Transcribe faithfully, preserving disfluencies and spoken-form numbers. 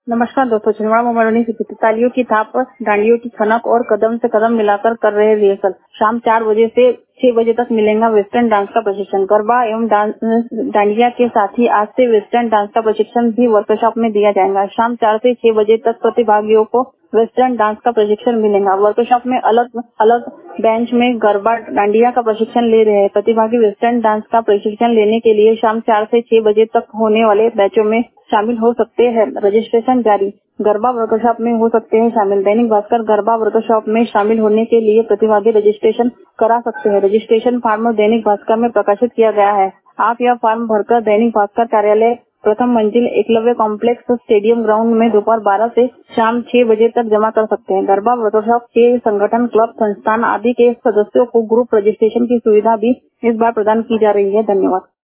नमस्कार दोस्तों, छिंदवाड़ा मोबाइल से तालियों की थाप, डांडियों की खनक और कदम से कदम मिलाकर कर रहे रिहर्सल। शाम चार बजे से छह बजे तक मिलेगा वेस्टर्न डांस का प्रशिक्षण। गरबा एवं डांडिया के साथ ही आज से वेस्टर्न डांस का प्रशिक्षण भी वर्कशॉप में दिया जाएगा। शाम चार से छह बजे तक प्रतिभागियों को वेस्टर्न डांस का प्रशिक्षण मिलेगा। वर्कशॉप में अलग अलग बेंच में गरबा डांडिया का प्रशिक्षण ले रहे हैं। प्रतिभागी वेस्टर्न डांस का प्रशिक्षण लेने के लिए शाम चार से छह बजे तक होने वाले बैचों में शामिल हो सकते हैं। रजिस्ट्रेशन जारी। गरबा वर्कशॉप में हो सकते हैं शामिल। दैनिक भास्कर गरबा वर्कशॉप में शामिल होने के लिए प्रतिभागी रजिस्ट्रेशन करा सकते हैं। रजिस्ट्रेशन फॉर्म दैनिक भास्कर में प्रकाशित किया गया है। आप यह फॉर्म भरकर दैनिक भास्कर कार्यालय प्रथम मंजिल एकलव्य कॉम्प्लेक्स स्टेडियम ग्राउंड में दोपहर बारह से शाम छह बजे तक जमा कर सकते हैं। गरबा वर्कशॉप के संगठन, क्लब, संस्थान आदि के सदस्यों को ग्रुप रजिस्ट्रेशन की सुविधा भी इस बार प्रदान की जा रही है। धन्यवाद।